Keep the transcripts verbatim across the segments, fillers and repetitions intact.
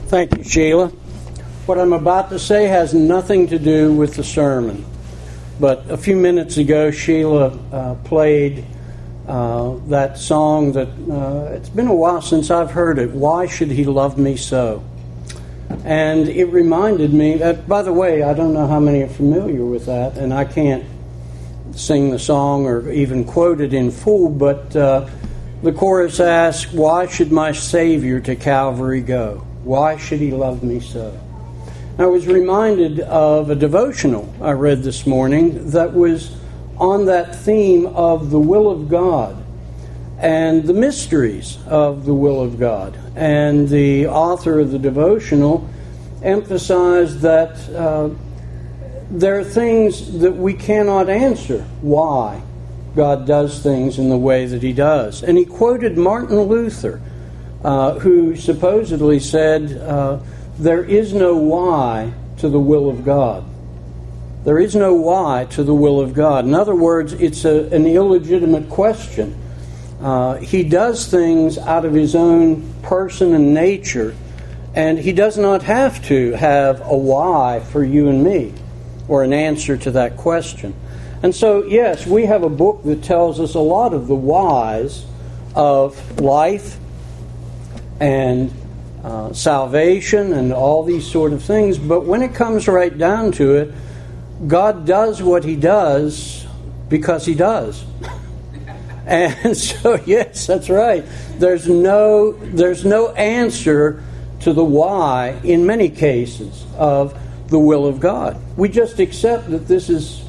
Thank you, Sheila. What I'm about to say has nothing to do with the sermon. But a few minutes ago, Sheila uh, played uh, that song that uh, it's been a while since I've heard it, Why Should He Love Me So? And it reminded me that, by the way, I don't know how many are familiar with that, and I can't sing the song or even quote it in full, but uh, the chorus asks, why should my Savior to Calvary go? Why should He love me so? I was reminded of a devotional I read this morning that was on that theme of the will of God and the mysteries of the will of God. And the author of the devotional emphasized that uh, there are things that we cannot answer why God does things in the way that He does. And he quoted Martin Luther, uh, who supposedly said, uh, there is no why to the will of God. There is no why to the will of God. In other words, it's a, an illegitimate question. Uh, he does things out of His own person and nature, and He does not have to have a why for you and me, or an answer to that question. And so, yes, we have a book that tells us a lot of the whys of life and uh, salvation and all these sort of things, but when it comes right down to it, God does what He does because He does. And so, yes, that's right. There's no, there's no answer to the why in many cases of the will of God. We just accept that this is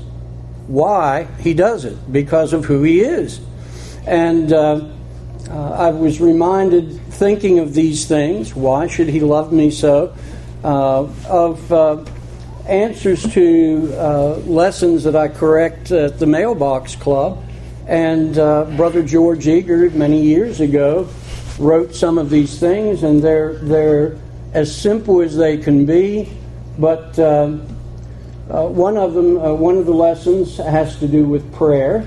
why He does it, because of who He is. And uh, uh, I was reminded, thinking of these things, why should He love me so, uh, of uh, answers to uh, lessons that I correct at the Mailbox Club. And uh, Brother George Eager, many years ago, wrote some of these things, and they're they're as simple as they can be. But uh, uh, one of them, uh, one of the lessons, has to do with prayer,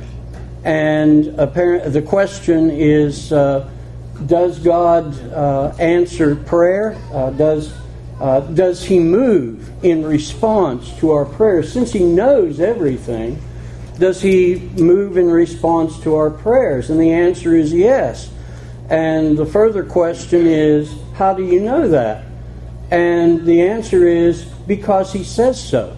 and apparent, the question is: uh, does God uh, answer prayer? Uh, does uh, does He move in response to our prayers? Since He knows everything, does He move in response to our prayers? And the answer is yes. And the further question is, how do you know that? And the answer is, because He says so.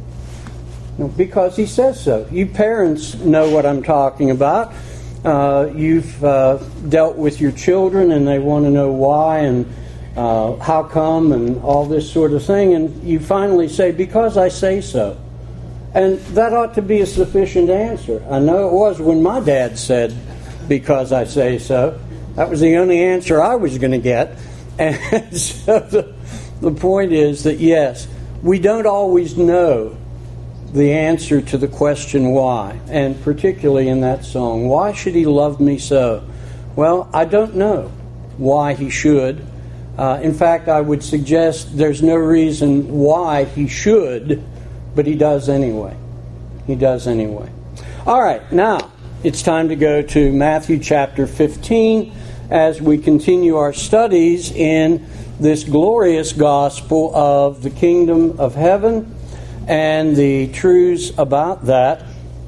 No, because He says so. You parents know what I'm talking about. Uh, you've uh, dealt with your children and they want to know why and uh, how come and all this sort of thing. And you finally say, because I say so. And that ought to be a sufficient answer. I know it was when my dad said, because I say so. That was the only answer I was going to get. And so the, the point is that, yes, we don't always know the answer to the question why. And particularly in that song, why should He love me so? Well, I don't know why He should. Uh, in fact, I would suggest there's no reason why He should, but He does anyway. He does anyway. All right, now it's time to go to Matthew chapter fifteen as we continue our studies in this glorious gospel of the kingdom of heaven and the truths about that.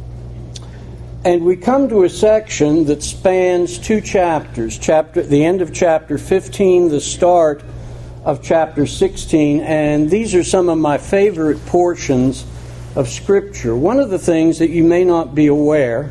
And we come to a section that spans two chapters. Chapter, the end of chapter fifteen, the start of chapter sixteen, and these are some of my favorite portions of Scripture. One of the things that you may not be aware,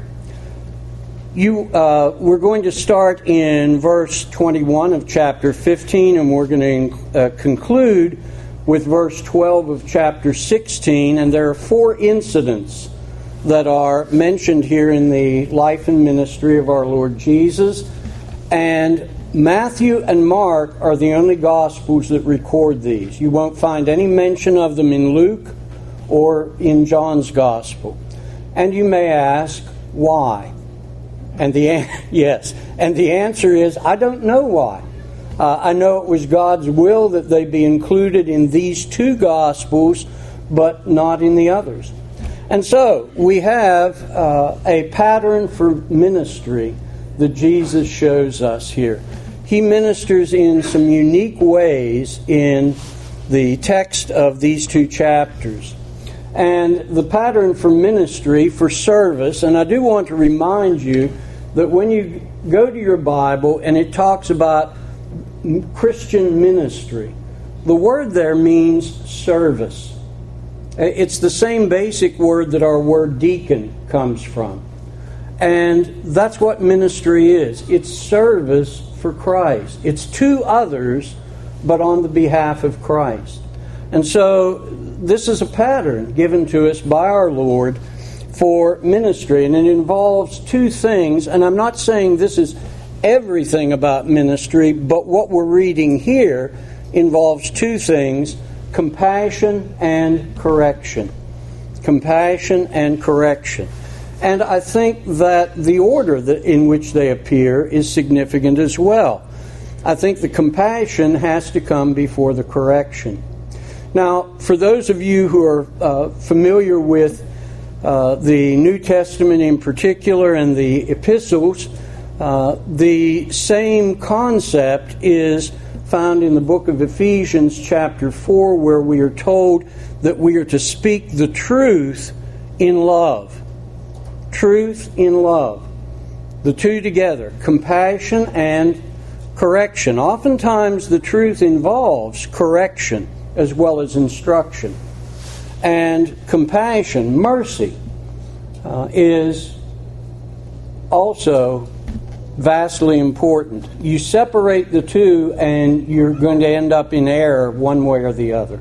you uh, we're going to start in verse twenty-one of chapter fifteen, and we're going to uh, conclude with verse twelve of chapter sixteen, and there are four incidents that are mentioned here in the life and ministry of our Lord Jesus, and Matthew and Mark are the only Gospels that record these. You won't find any mention of them in Luke or in John's Gospel. And you may ask, why? And the yes, and the answer is, I don't know why. Uh, I know it was God's will that they be included in these two Gospels, but not in the others. And so, we have uh, a pattern for ministry that Jesus shows us here. he ministers in some unique ways in the text of these two chapters. And the pattern for ministry, for service, and I do want to remind you that when you go to your Bible and it talks about Christian ministry, the word there means service. It's the same basic word that our word deacon comes from. And that's what ministry is. It's service for Christ. It's to others, but on the behalf of Christ. And so this is a pattern given to us by our Lord for ministry, and it involves two things. And I'm not saying this is everything about ministry, but what we're reading here involves two things: compassion and correction. Compassion and correction. And I think that the order that in which they appear is significant as well. I think the compassion has to come before the correction. Now, for those of you who are uh, familiar with uh, the New Testament in particular and the epistles, uh, the same concept is found in the book of Ephesians chapter four, where we are told that we are to speak the truth in love. Truth in love. The two together, compassion and correction. Oftentimes the truth involves correction as well as instruction. And compassion, mercy, uh, is also vastly important. You separate the two and you're going to end up in error one way or the other.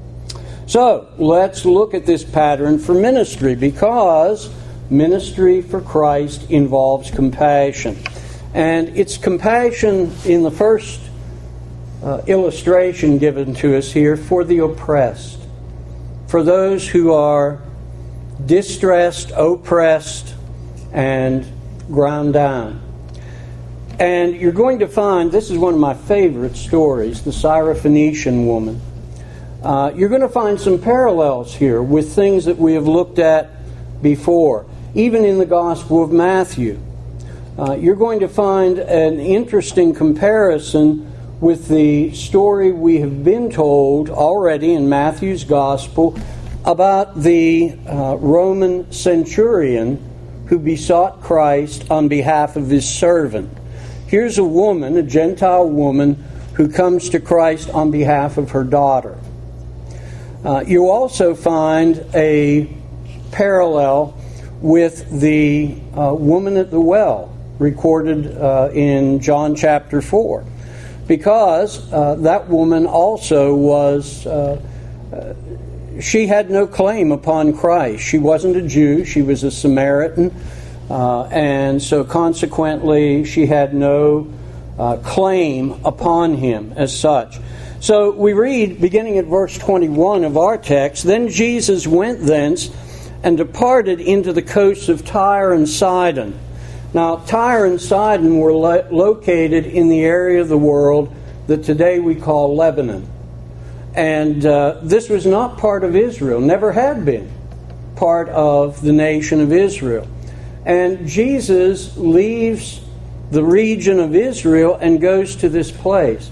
So, let's look at this pattern for ministry, because ministry for Christ involves compassion. And it's compassion in the first uh, illustration given to us here for the oppressed, for those who are distressed, oppressed, and ground down. And you're going to find, this is one of my favorite stories, the Syrophoenician woman. Uh, you're going to find some parallels here with things that we have looked at before, even in the Gospel of Matthew. Uh, you're going to find an interesting comparison with the story we have been told already in Matthew's Gospel about the uh, Roman centurion who besought Christ on behalf of his servant. Here's a woman, a Gentile woman, who comes to Christ on behalf of her daughter. Uh, you also find a parallel with the uh, woman at the well, recorded uh, in John chapter four, because uh, that woman also was, uh, uh, she had no claim upon Christ. She wasn't a Jew, she was a Samaritan, uh, and so consequently she had no uh, claim upon him as such. So we read, beginning at verse twenty-one of our text, "Then Jesus went thence and departed into the coasts of Tyre and Sidon." Now, Tyre and Sidon were lo- located in the area of the world that today we call Lebanon. And uh, this was not part of Israel, never had been part of the nation of Israel. And Jesus leaves the region of Israel and goes to this place.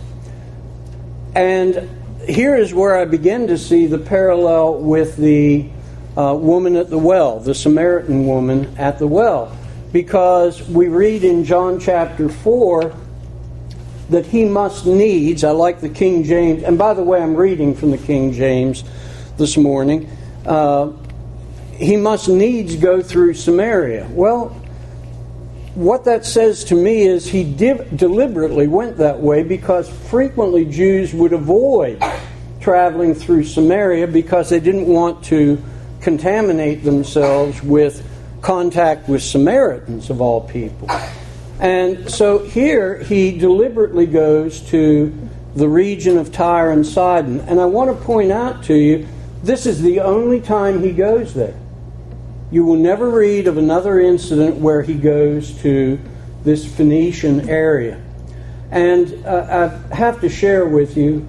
And here is where I begin to see the parallel with the uh, woman at the well, the Samaritan woman at the well. Because we read in John chapter four that he must needs, I like the King James, and by the way, I'm reading from the King James this morning, uh, he must needs go through Samaria. Well, what that says to me is he div- deliberately went that way because frequently Jews would avoid traveling through Samaria because they didn't want to contaminate themselves with contact with Samaritans of all people. And so here he deliberately goes to the region of Tyre and Sidon. And I want to point out to you, this is the only time he goes there. You will never read of another incident where he goes to this Phoenician area. And uh, I have to share with you,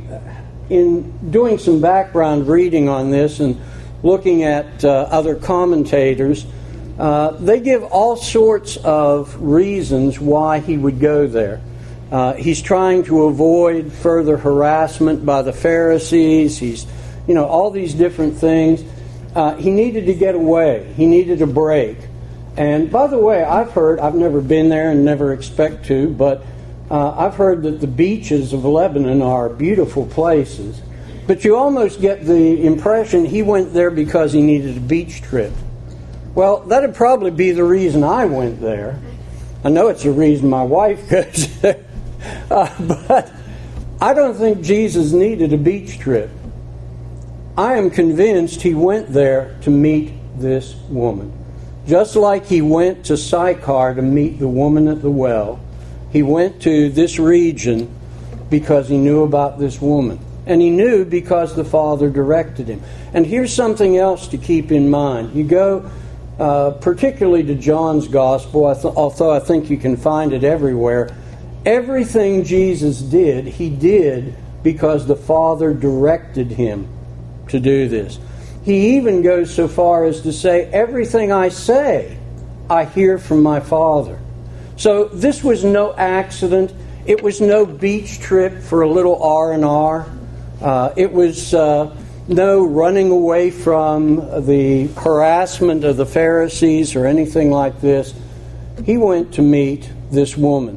in doing some background reading on this and looking at uh, other commentators, uh, they give all sorts of reasons why he would go there. Uh, he's trying to avoid further harassment by the Pharisees. He's, you know, all these different things. Uh, he needed to get away. He needed a break. And by the way, I've heard, I've never been there and never expect to, but uh, I've heard that the beaches of Lebanon are beautiful places. But you almost get the impression he went there because he needed a beach trip. Well, that'd probably be the reason I went there. I know it's the reason my wife goes there. Uh, but I don't think Jesus needed a beach trip. I am convinced he went there to meet this woman. Just like he went to Sychar to meet the woman at the well, he went to this region because he knew about this woman. And he knew because the Father directed him. And here's something else to keep in mind. You go uh, particularly to John's Gospel, I th- although I think you can find it everywhere. Everything Jesus did, he did because the Father directed him to do this. He even goes so far as to say, everything I say, I hear from my Father. So this was no accident. It was no beach trip for a little R and R. Uh, it was uh, no running away from the harassment of the Pharisees or anything like this. He went to meet this woman.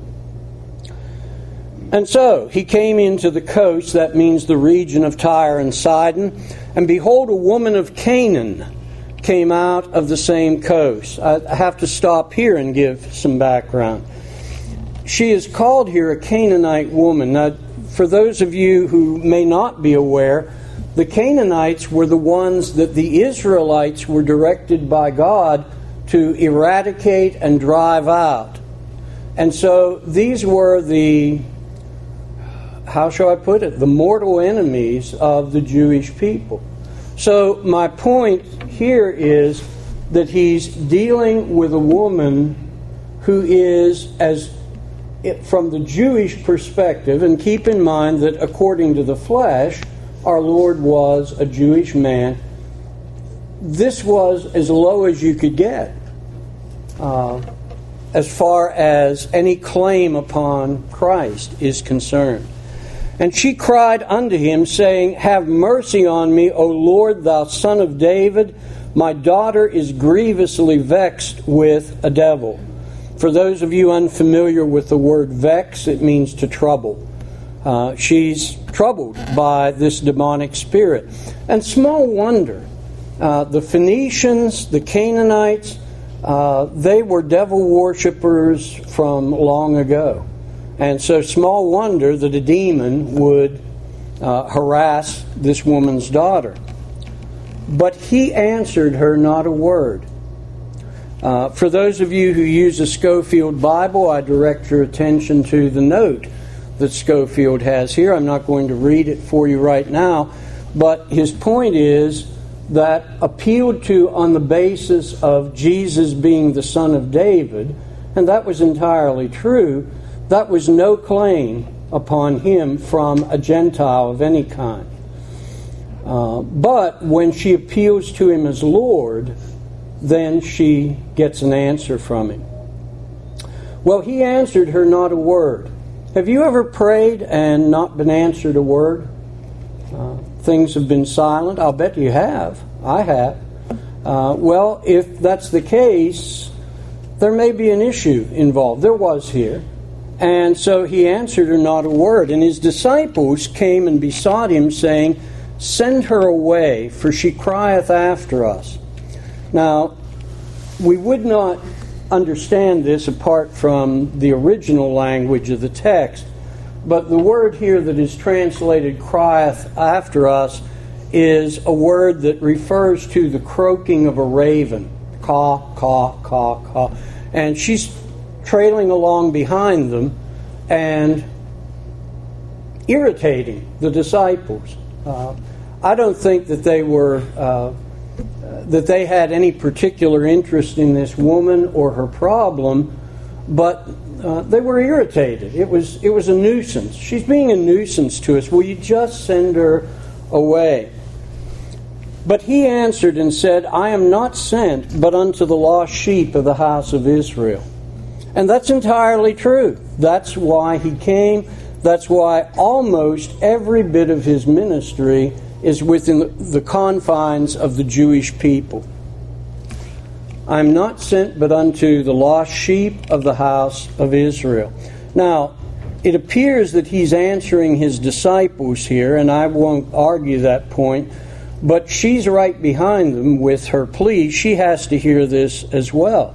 And so he came into the coast, that means the region of Tyre and Sidon, and behold, a woman of Canaan came out of the same coast. I have to stop here and give some background. She is called here a Canaanite woman. Now, for those of you who may not be aware, the Canaanites were the ones that the Israelites were directed by God to eradicate and drive out. And so these were the, how shall I put it, the mortal enemies of the Jewish people. So my point here is that he's dealing with a woman who is, as from the Jewish perspective, and keep in mind that according to the flesh, our Lord was a Jewish man. This was as low as you could get, uh, as far as any claim upon Christ is concerned. And she cried unto him, saying, Have mercy on me, O Lord, thou Son of David. My daughter is grievously vexed with a devil. For those of you unfamiliar with the word vex, it means to trouble. Uh, she's troubled by this demonic spirit. And small wonder, uh, the Phoenicians, the Canaanites, uh, they were devil worshippers from long ago. And so small wonder that a demon would uh, harass this woman's daughter. But he answered her not a word. Uh, for those of you who use a Scofield Bible, I direct your attention to the note that Scofield has here. I'm not going to read it for you right now, but his point is that appealed to on the basis of Jesus being the Son of David, and that was entirely true, that was no claim upon him from a Gentile of any kind. Uh, but when she appeals to him as Lord, then she gets an answer from him. Well, he answered her not a word. Have you ever prayed and not been answered a word? Uh, things have been silent. I'll bet you have. I have. Uh, well, if that's the case, there may be an issue involved. There was here. And so he answered her not a word. And his disciples came and besought him, saying, Send her away, for she crieth after us. Now, we would not understand this apart from the original language of the text, but the word here that is translated crieth after us is a word that refers to the croaking of a raven. Caw, caw, caw, caw. And she's trailing along behind them and irritating the disciples. Uh, I don't think that they were uh, that they had any particular interest in this woman or her problem, but uh, they were irritated. It was it was a nuisance. She's being a nuisance to us. Will you just send her away? But he answered and said, I am not sent but unto the lost sheep of the house of Israel. And that's entirely true. That's why he came. That's why almost every bit of his ministry is within the confines of the Jewish people. I am not sent but unto the lost sheep of the house of Israel. Now, it appears that he's answering his disciples here, and I won't argue that point, but she's right behind them with her plea. She has to hear this as well.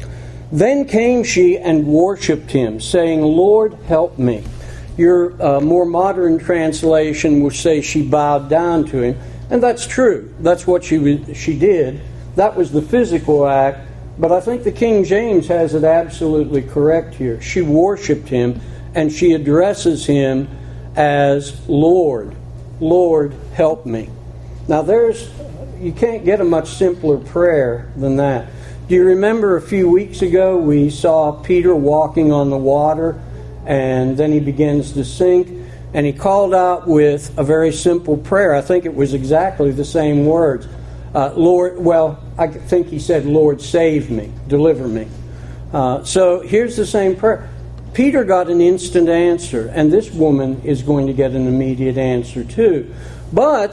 Then came she and worshipped him, saying, Lord, help me. Your uh, more modern translation will say she bowed down to him, and that's true. That's what she she did. That was the physical act, but I think the King James has it absolutely correct here. She worshipped him, and she addresses him as Lord. Lord, help me. Now there's, you can't get a much simpler prayer than that. Do you remember a few weeks ago we saw Peter walking on the water, and then he begins to sink, and he called out with a very simple prayer. I think it was exactly the same words. Uh, Lord, well, I think he said, Lord, save me, deliver me. Uh, so here's the same prayer. Peter got an instant answer, and this woman is going to get an immediate answer too. But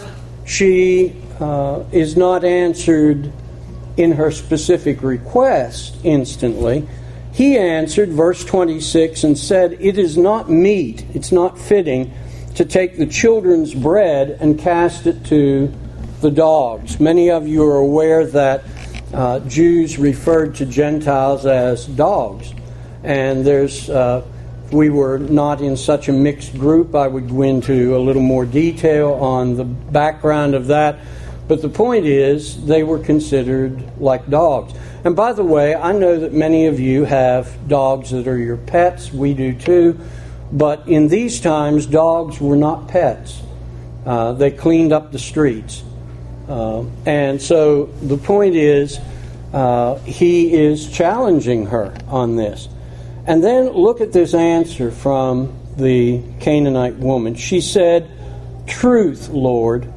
she uh, is not answered in her specific request instantly. He answered, verse twenty-six, and said, It is not meet, it's not fitting, to take the children's bread and cast it to the dogs. Many of you are aware that uh, Jews referred to Gentiles as dogs. And there's, uh, if we were not in such a mixed group, I would go into a little more detail on the background of that. But the point is, they were considered like dogs. And by the way, I know that many of you have dogs that are your pets. We do too. But in these times, dogs were not pets. Uh, they cleaned up the streets. Uh, and so the point is, uh, he is challenging her on this. And then look at this answer from the Canaanite woman. She said, Truth, Lord.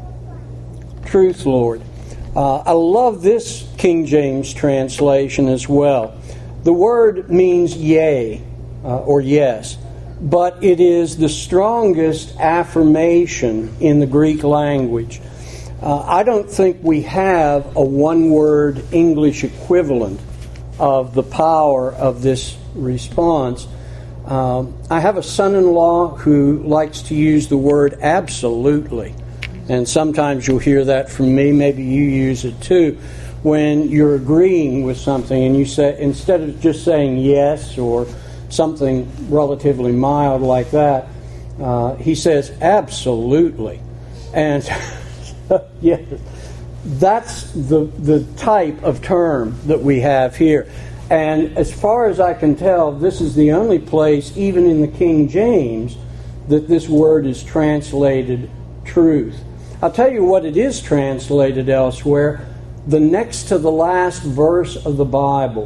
Truth, Lord. Uh, I love this King James translation as well. The word means yea, uh, or yes, but it is the strongest affirmation in the Greek language. Uh, I don't think we have a one-word English equivalent of the power of this response. Um, I have a son-in-law who likes to use the word absolutely. And sometimes you'll hear that from me. Maybe you use it too. When you're agreeing with something and you say, instead of just saying yes or something relatively mild like that, uh, he says absolutely. And yes, that's the the type of term that we have here. And as far as I can tell, this is the only place, even in the King James, that this word is translated truth. I'll tell you what it is translated elsewhere. The next to the last verse of the Bible,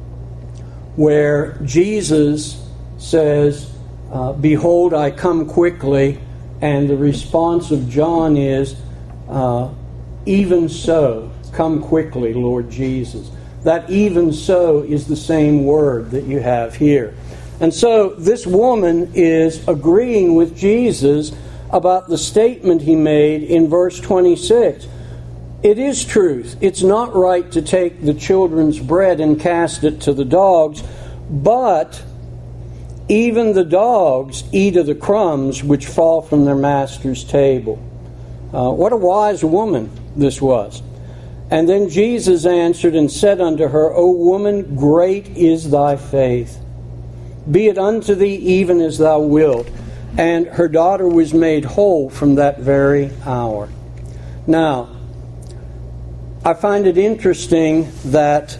where Jesus says, uh, Behold, I come quickly, and the response of John is, uh, Even so, come quickly, Lord Jesus. That even so is the same word that you have here. And so this woman is agreeing with Jesus about the statement he made in verse twenty-six. It is truth. It's not right to take the children's bread and cast it to the dogs, but even the dogs eat of the crumbs which fall from their master's table. Uh, what a wise woman this was. And then Jesus answered and said unto her, O woman, great is thy faith. Be it unto thee even as thou wilt. And her daughter was made whole from that very hour. Now, I find it interesting that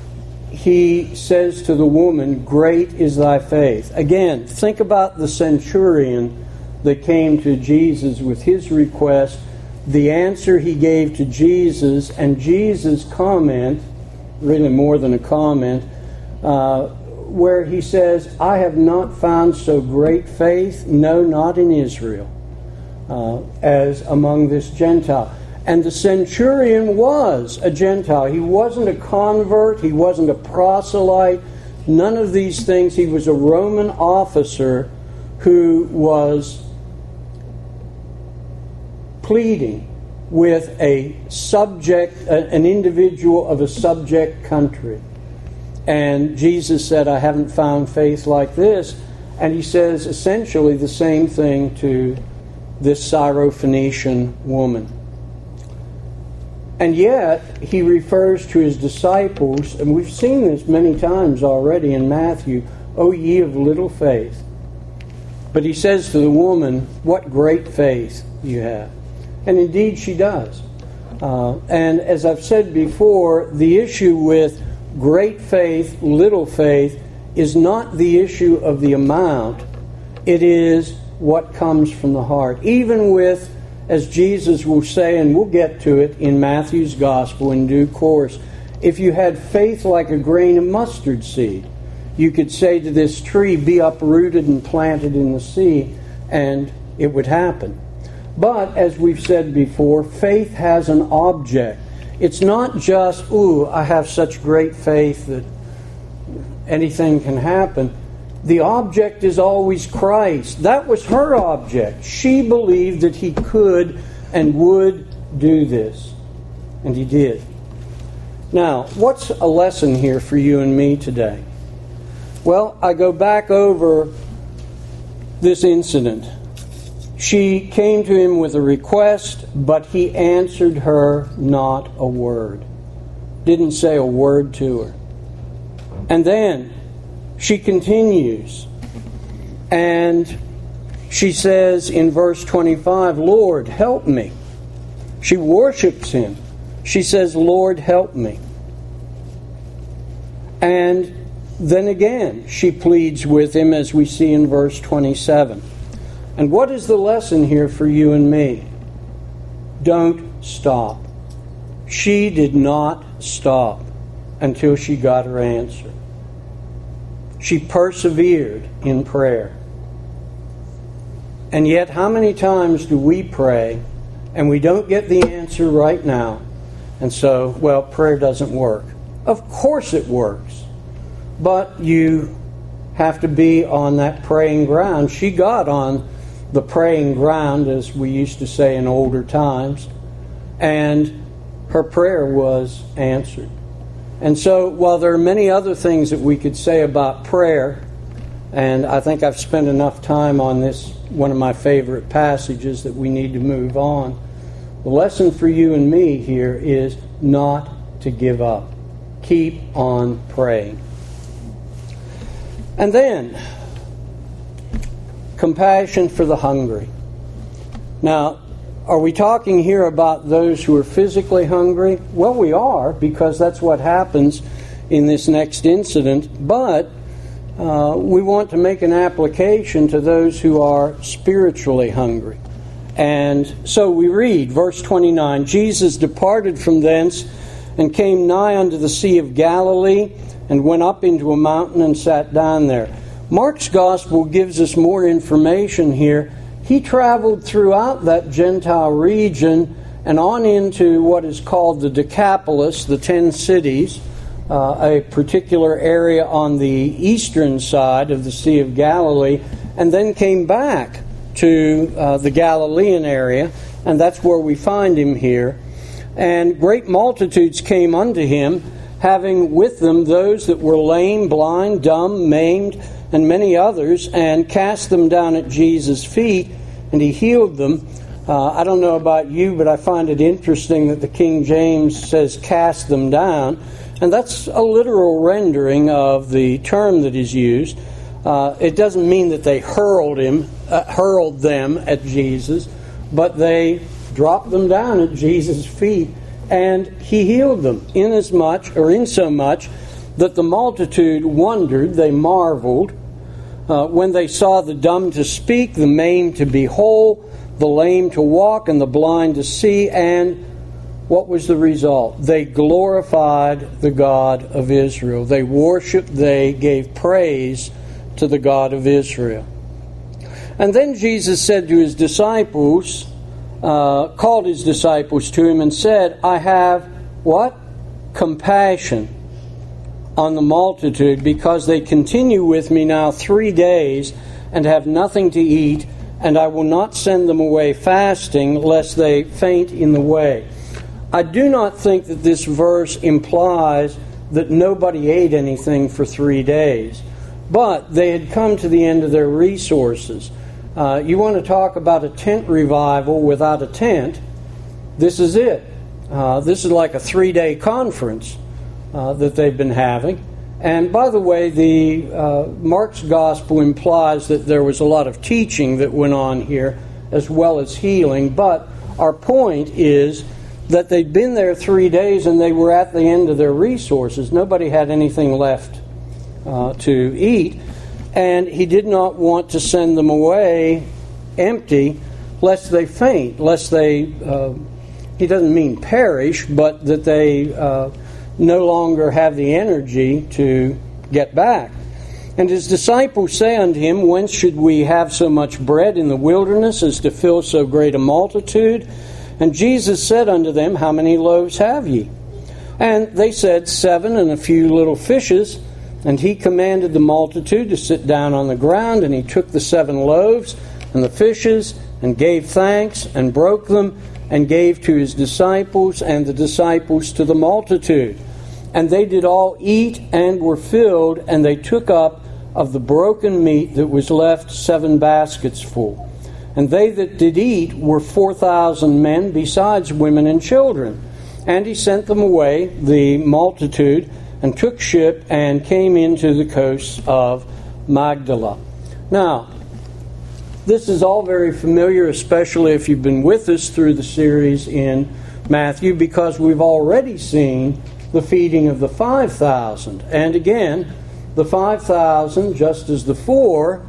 he says to the woman, great is thy faith. Again, think about the centurion that came to Jesus with his request, the answer he gave to Jesus, and Jesus' comment, really more than a comment, uh, where he says, I have not found so great faith, no, not in Israel, uh, as among this Gentile. And the centurion was a Gentile. He wasn't a convert. He wasn't a proselyte. None of these things. He was a Roman officer who was pleading with a subject, an individual of a subject country. And Jesus said, I haven't found faith like this. And he says essentially the same thing to this Syrophoenician woman. And yet, he refers to his disciples, and we've seen this many times already in Matthew, O ye of little faith. But he says to the woman, what great faith you have. And indeed she does. Uh, and as I've said before, the issue with great faith, little faith, is not the issue of the amount. It is what comes from the heart. Even with, as Jesus will say, and we'll get to it in Matthew's Gospel in due course, if you had faith like a grain of mustard seed, you could say to this tree, be uprooted and planted in the sea, and it would happen. But, as we've said before, faith has an object. It's not just, ooh, I have such great faith that anything can happen. The object is always Christ. That was her object. She believed that he could and would do this. And he did. Now, what's a lesson here for you and me today? Well, I go back over this incident. She came to him with a request, but he answered her not a word. Didn't say a word to her. And then she continues, and she says in verse twenty-five, Lord, help me. She worships him. She says, Lord, help me. And then again, she pleads with him, as we see in verse twenty-seven. And what is the lesson here for you and me? Don't stop. She did not stop until she got her answer. She persevered in prayer. And yet, how many times do we pray and we don't get the answer right now? And so, well, prayer doesn't work. Of course it works. But you have to be on that praying ground. She got on the praying ground, as we used to say in older times, and her prayer was answered. And so, while there are many other things that we could say about prayer, and I think I've spent enough time on this, one of my favorite passages, that we need to move on, the lesson for you and me here is not to give up. Keep on praying. And then, compassion for the hungry. Now, are we talking here about those who are physically hungry? Well, we are, because that's what happens in this next incident. But uh, we want to make an application to those who are spiritually hungry. And so we read, verse twenty-nine, Jesus departed from thence and came nigh unto the Sea of Galilee and went up into a mountain and sat down there. Mark's Gospel gives us more information here. He traveled throughout that Gentile region and on into what is called the Decapolis, the ten cities, uh, a particular area on the eastern side of the Sea of Galilee, and then came back to uh, the Galilean area, and that's where we find him here. And great multitudes came unto him, having with them those that were lame, blind, dumb, maimed, and many others, and cast them down at Jesus' feet, and he healed them. Uh, I don't know about you, but I find it interesting that the King James says cast them down, and that's a literal rendering of the term that is used. Uh, it doesn't mean that they hurled him, uh, hurled them at Jesus, but they dropped them down at Jesus' feet, and he healed them, inasmuch, or insomuch, that the multitude wondered, they marveled, uh, when they saw the dumb to speak, the maimed to be whole, the lame to walk, and the blind to see. And what was the result? They glorified the God of Israel. They worshiped, they gave praise to the God of Israel. And then Jesus said to his disciples, uh, called his disciples to him and said, I have, what? Compassion on the multitude, because they continue with me now three days and have nothing to eat, and I will not send them away fasting, lest they faint in the way. I do not think that this verse implies that nobody ate anything for three days, but they had come to the end of their resources. Uh, you want to talk about a tent revival without a tent, this is it. Uh, this is like a three-day conference uh, that they've been having. And by the way, the uh, Mark's gospel implies that there was a lot of teaching that went on here, as well as healing. But our point is that they'd been there three days and they were at the end of their resources. Nobody had anything left uh, to eat. And he did not want to send them away empty, lest they faint, lest they, uh, he doesn't mean perish, but that they uh, no longer have the energy to get back. And his disciples say unto him, Whence should we have so much bread in the wilderness as to fill so great a multitude? And Jesus said unto them, How many loaves have ye? And they said, Seven, and a few little fishes. And he commanded the multitude to sit down on the ground, and he took the seven loaves and the fishes, and gave thanks, and broke them, and gave to his disciples, and the disciples to the multitude. And they did all eat and were filled, and they took up of the broken meat that was left seven baskets full. And they that did eat were four thousand men, besides women and children. And he sent them away, the multitude, and took ship and came into the coasts of Magdala. Now, this is all very familiar, especially if you've been with us through the series in Matthew, because we've already seen the feeding of the five thousand. And again, the five thousand, just as the four,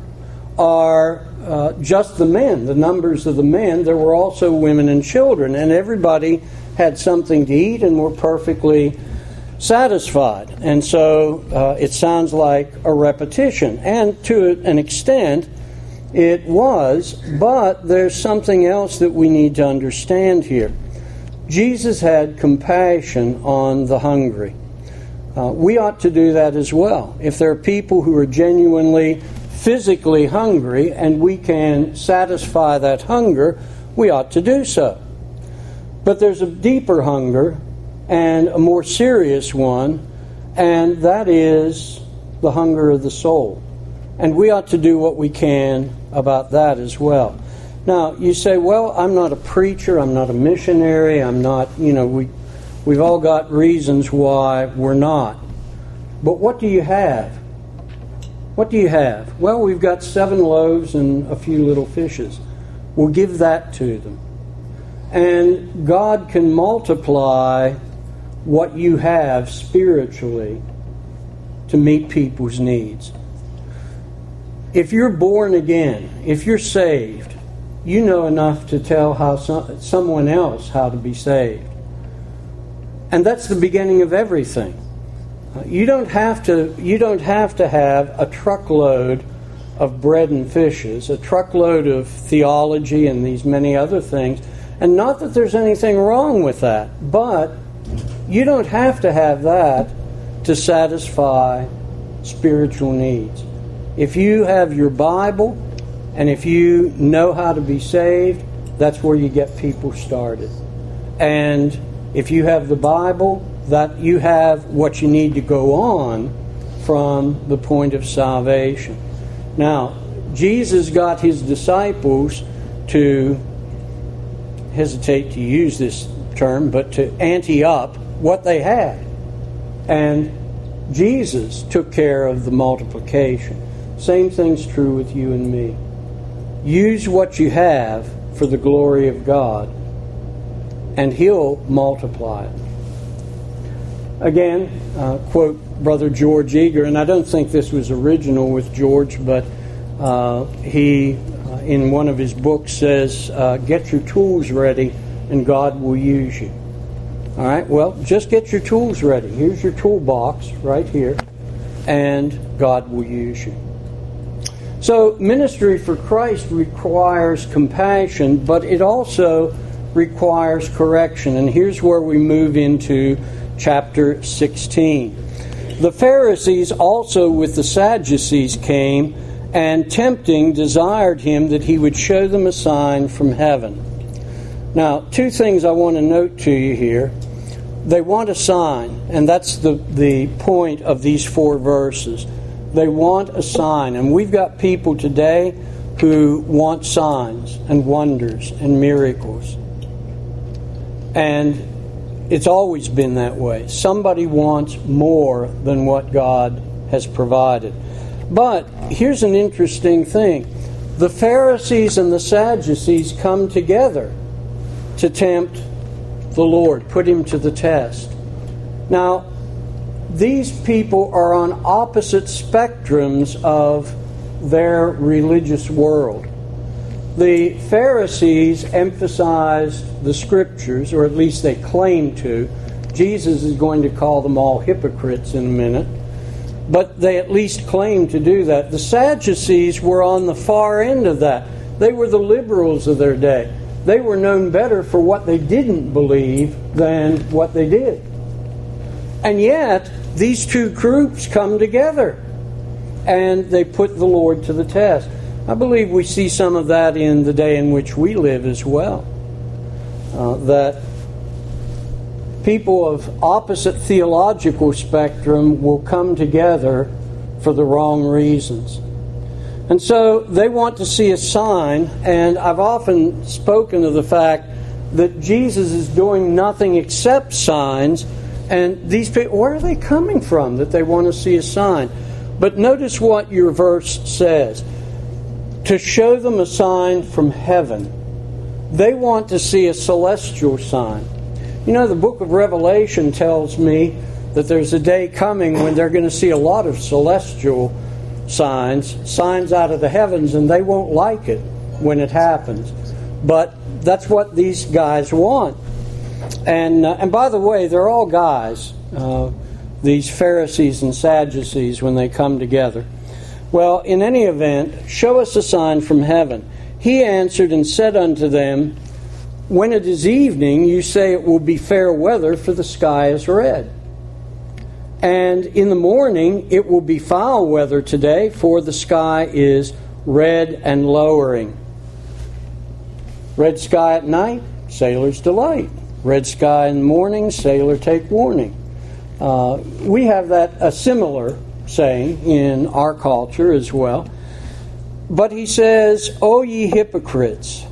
are uh, just the men, the numbers of the men. There were also women and children, and everybody had something to eat and were perfectly satisfied. And so uh, it sounds like a repetition. And to an extent, it was, but there's something else that we need to understand here. Jesus had compassion on the hungry. Uh, we ought to do that as well. If there are people who are genuinely physically hungry and we can satisfy that hunger, we ought to do so. But there's a deeper hunger and a more serious one, and that is the hunger of the soul. And we ought to do what we can about that as well. Now, you say, well, I'm not a preacher, I'm not a missionary, I'm not, you know, we, we've all got reasons why we're not. But what do you have? What do you have? Well, we've got seven loaves and a few little fishes. We'll give that to them. And God can multiply what you have spiritually to meet people's needs. If you're born again, if you're saved, you know enough to tell how some, someone else how to be saved. And that's the beginning of everything. Uh, you don't have to you don't have to have a truckload of bread and fishes, a truckload of theology and these many other things. And not that there's anything wrong with that, but you don't have to have that to satisfy spiritual needs. If you have your Bible, and if you know how to be saved, that's where you get people started. And if you have the Bible, that you have what you need to go on from the point of salvation. Now, Jesus got his disciples to, hesitate to use this term, but to ante up what they had. And Jesus took care of the multiplication. Same thing's true with you and me. Use what you have for the glory of God, and He'll multiply it. Again, uh, quote Brother George Eager, and I don't think this was original with George, but uh, he, uh, in one of his books, says, uh, get your tools ready and God will use you. All right, well, just get your tools ready. Here's your toolbox right here, and God will use you. So, ministry for Christ requires compassion, but it also requires correction. And here's where we move into chapter sixteen. The Pharisees also with the Sadducees came, and tempting desired him that he would show them a sign from heaven. Now, two things I want to note to you here. They want a sign, and that's the, the point of these four verses. They want a sign, and we've got people today who want signs and wonders and miracles. And it's always been that way. Somebody wants more than what God has provided. But here's an interesting thing. The Pharisees and the Sadducees come together to tempt the Lord, put him to the test. Now, these people are on opposite spectrums of their religious world. The Pharisees emphasized the Scriptures, or at least they claim to. Jesus is going to call them all hypocrites in a minute. But they at least claim to do that. The Sadducees were on the far end of that. They were the liberals of their day. They were known better for what they didn't believe than what they did. And yet, these two groups come together and they put the Lord to the test. I believe we see some of that in the day in which we live as well. Uh, that people of opposite theological spectrum will come together for the wrong reasons. And so they want to see a sign, and I've often spoken of the fact that Jesus is doing nothing except signs, and these people, where are they coming from that they want to see a sign? But notice what your verse says. To show them a sign from heaven. They want to see a celestial sign. You know, the book of Revelation tells me that there's a day coming when they're going to see a lot of celestial signs, signs out of the heavens, and they won't like it when it happens. But that's what these guys want. And uh, and by the way, they're all guys, uh, these Pharisees and Sadducees, when they come together. Well, in any event, show us a sign from heaven. He answered and said unto them, when it is evening, you say it will be fair weather, for the sky is red. And in the morning, it will be foul weather today, for the sky is red and lowering. Red sky at night, sailor's delight. Red sky in the morning, sailor take warning. Uh, we have that a similar saying in our culture as well. But he says, O ye hypocrites,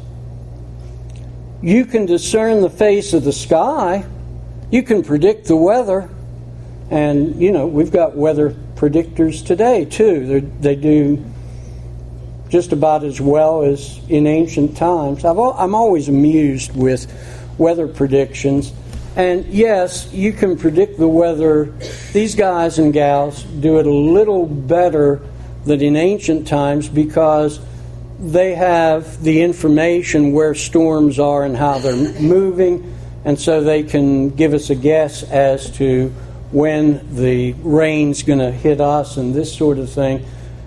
you can discern the face of the sky, you can predict the weather, and you know we've got weather predictors today too. They're, they do just about as well as in ancient times. I've, I'm always amused with weather predictions. And yes, you can predict the weather. These guys and gals do it a little better than in ancient times because they have the information where storms are and how they're moving, and so they can give us a guess as to when the rain's going to hit us and this sort of thing.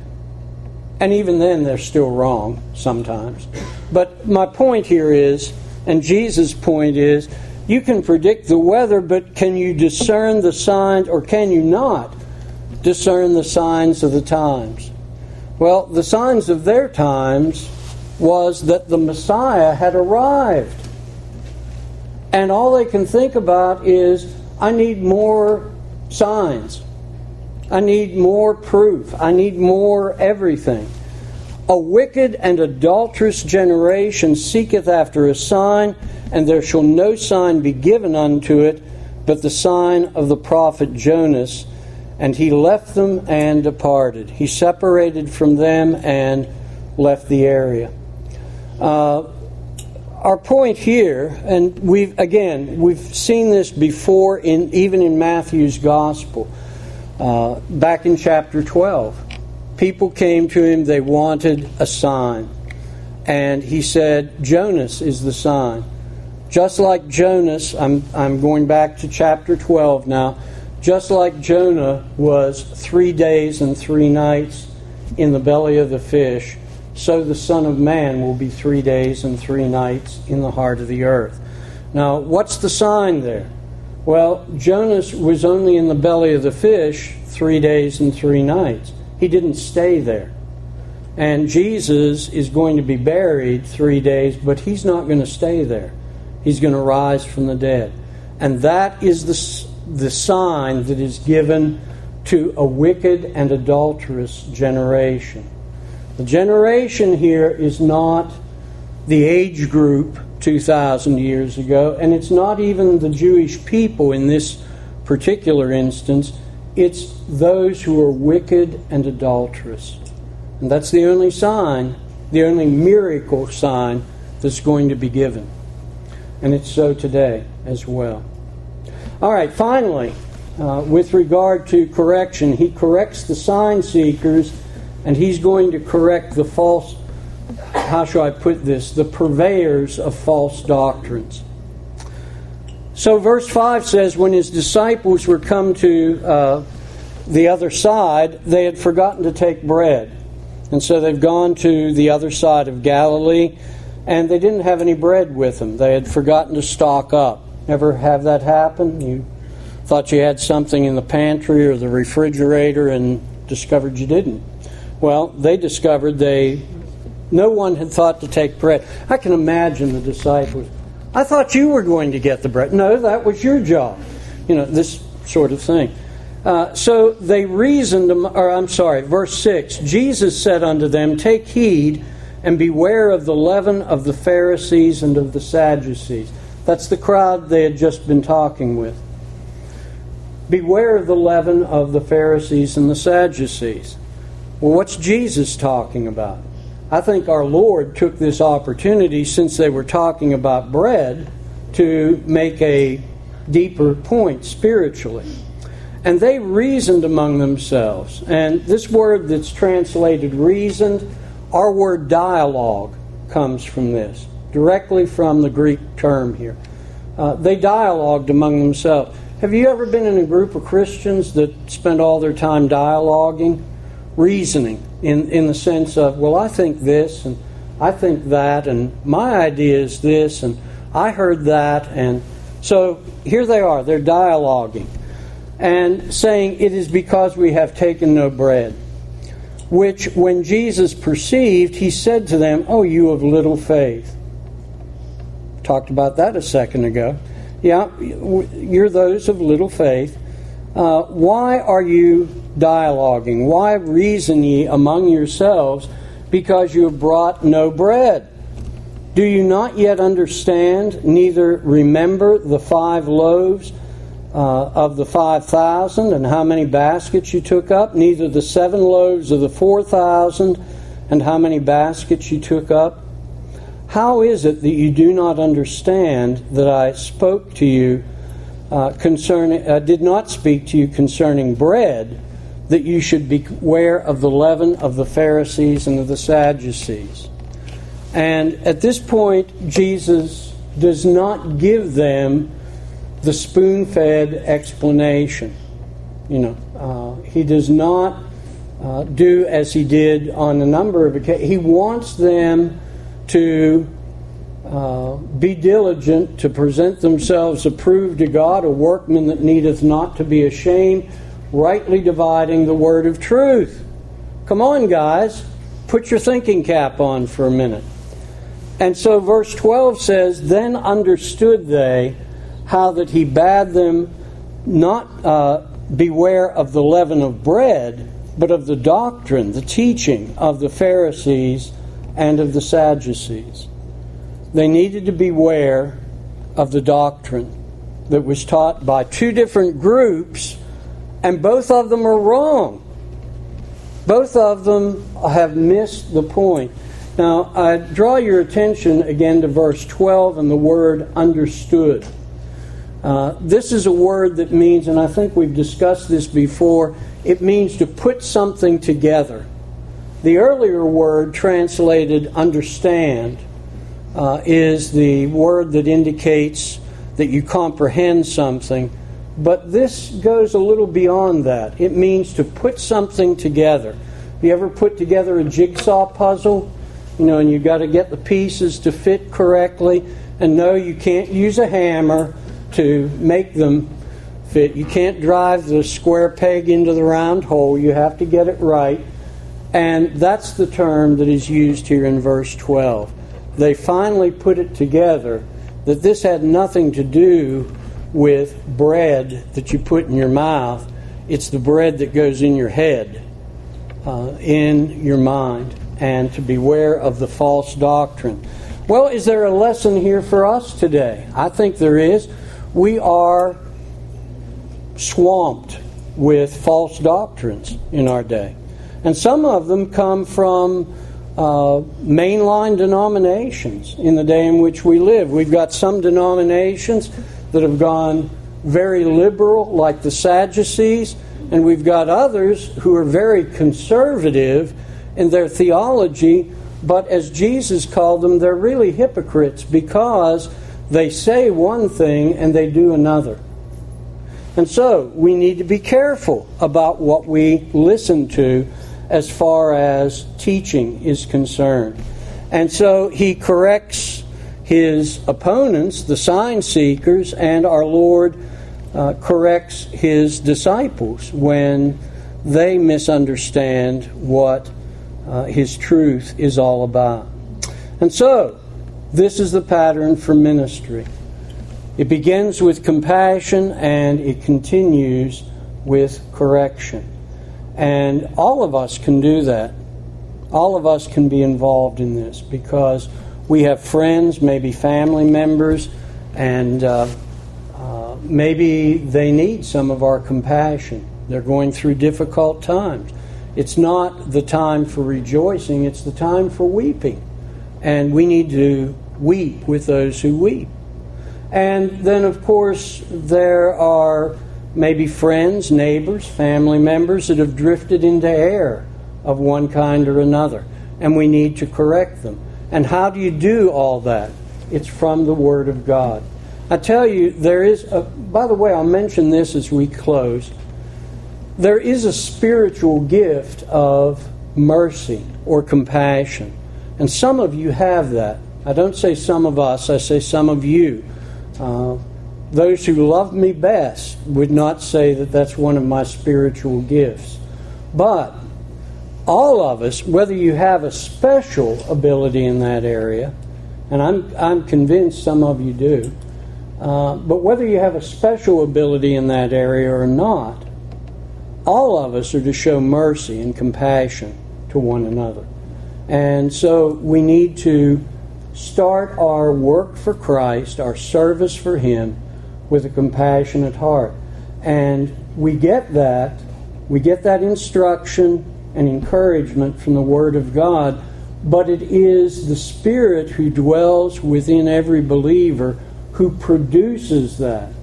And even then, they're still wrong sometimes. But my point here is, and Jesus' point is, you can predict the weather, but can you discern the signs, or can you not discern the signs of the times? Well, the signs of their times was that the Messiah had arrived. And all they can think about is, I need more signs. I need more proof. I need more everything. A wicked and adulterous generation seeketh after a sign, and there shall no sign be given unto it, but the sign of the prophet Jonas. And he left them and departed. He separated from them and left the area. Uh, our point here, and we've again we've seen this before in even in Matthew's gospel. Uh, back in chapter twelve, people came to him. They wanted a sign, and he said, "Jonas is the sign." Just like Jonas, I'm I'm going back to chapter twelve now. Just like Jonah was three days and three nights in the belly of the fish, so the Son of Man will be three days and three nights in the heart of the earth. Now, what's the sign there? Well, Jonas was only in the belly of the fish three days and three nights. He didn't stay there. And Jesus is going to be buried three days, but he's not going to stay there. He's going to rise from the dead. And that is the, the sign that is given to a wicked and adulterous generation. The generation here is not the age group two thousand years ago, and it's not even the Jewish people in this particular instance. It's those who are wicked and adulterous. And that's the only sign, the only miracle sign that's going to be given. And it's so today as well. All right, finally, uh, with regard to correction, he corrects the sign seekers, and he's going to correct the false, how shall I put this, the purveyors of false doctrines. So verse five says, when his disciples were come to uh, the other side, they had forgotten to take bread. And so they've gone to the other side of Galilee, and they didn't have any bread with them. They had forgotten to stock up. Ever have that happen? You thought you had something in the pantry or the refrigerator and discovered you didn't. Well, they discovered they, no one had thought to take bread. I can imagine the disciples. I thought you were going to get the bread. No, that was your job. You know, this sort of thing. Uh, so they reasoned, or I'm sorry, verse six, Jesus said unto them, take heed and beware of the leaven of the Pharisees and of the Sadducees. That's the crowd they had just been talking with. Beware of the leaven of the Pharisees and the Sadducees. Well, what's Jesus talking about? I think our Lord took this opportunity, since they were talking about bread, to make a deeper point spiritually. And they reasoned among themselves. And this word that's translated reasoned, our word dialogue comes from this, directly from the Greek term here. Uh, they dialogued among themselves. Have you ever been in a group of Christians that spend all their time dialoguing? Reasoning, in, in the sense of, well, I think this, and I think that, and my idea is this, and I heard that. And so here they are, they're dialoguing and saying, it is because we have taken no bread. Which, when Jesus perceived, he said to them, oh, you of little faith. Talked about that a second ago. Yeah, you're those of little faith. Uh, why are you dialoguing? Why reason ye among yourselves, because you have brought no bread? Do you not yet understand, neither remember the five loaves uh, of the five thousand, and how many baskets you took up? Neither the seven loaves of the four thousand, and how many baskets you took up? How is it that you do not understand that I spoke to you uh, concerning, I did not speak to you concerning bread, that you should beware of the leaven of the Pharisees and of the Sadducees? And at this point, Jesus does not give them the spoon-fed explanation. You know, uh, he does not uh, do as he did on a number of occasions. He wants them to uh, be diligent, to present themselves approved to God, a workman that needeth not to be ashamed, rightly dividing the word of truth. Come on, guys. Put your thinking cap on for a minute. And so verse twelve says, then understood they how that he bade them not uh, beware of the leaven of bread, but of the doctrine, the teaching of the Pharisees and of the Sadducees. They needed to beware of the doctrine that was taught by two different groups, and both of them are wrong. Both of them have missed the point. Now, I draw your attention again to verse twelve and the word understood. Uh, this is a word that means, and I think we've discussed this before, it means to put something together. The earlier word translated understand uh, is the word that indicates that you comprehend something. But this goes a little beyond that. It means to put something together. Have you ever put together a jigsaw puzzle? You know, and you've got to get the pieces to fit correctly. And no, you can't use a hammer. to make them fit. You can't drive the square peg into the round hole. You have to get it right. And that's the term that is used here in verse twelve. They finally put it together that this had nothing to do with bread that you put in your mouth. It's the bread that goes in your head, uh, in your mind, and to beware of the false doctrine. Well, is there a lesson here for us today? I think there is. We are swamped with false doctrines in our day. And some of them come from uh, mainline denominations in the day in which we live. We've got some denominations that have gone very liberal, like the Sadducees, and we've got others who are very conservative in their theology, but as Jesus called them, they're really hypocrites because they say one thing and they do another. And so we need to be careful about what we listen to as far as teaching is concerned. And so he corrects his opponents, the sign seekers, and our Lord uh, corrects his disciples when they misunderstand what uh, his truth is all about. And so, this is the pattern for ministry. It begins with compassion and it continues with correction. And all of us can do that. All of us can be involved in this because we have friends, maybe family members, and uh, uh, maybe they need some of our compassion. They're going through difficult times. It's not the time for rejoicing, it's the time for weeping. And we need to weep with those who weep. And then, of course, there are maybe friends, neighbors, family members that have drifted into error of one kind or another, and we need to correct them. And how do you do all that? It's from the Word of God. I tell you, there is a, by the way, I'll mention this as we close. There is a spiritual gift of mercy or compassion. And some of you have that. I don't say some of us, I say some of you. Uh, those who love me best would not say that that's one of my spiritual gifts. But all of us, whether you have a special ability in that area, and I'm, I'm convinced some of you do, uh, but whether you have a special ability in that area or not, all of us are to show mercy and compassion to one another. And so we need to start our work for Christ, our service for Him, with a compassionate heart. And we get that, we get that instruction and encouragement from the Word of God, but it is the Spirit who dwells within every believer who produces that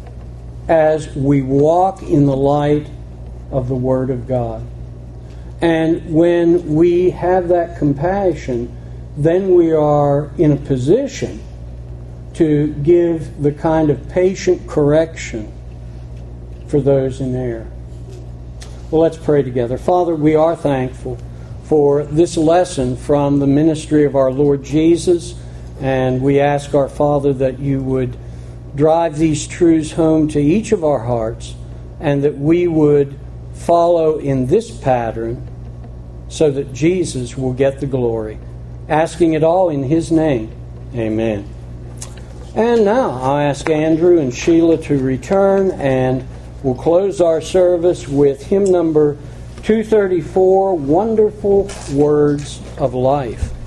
as we walk in the light of the Word of God. And when we have that compassion, then we are in a position to give the kind of patient correction for those in error. Well, let's pray together. Father, we are thankful for this lesson from the ministry of our Lord Jesus, and we ask our Father that you would drive these truths home to each of our hearts, and that we would follow in this pattern so that Jesus will get the glory. Asking it all in His name. Amen. And now I'll ask Andrew and Sheila to return, and we'll close our service with hymn number two thirty-four, Wonderful Words of Life.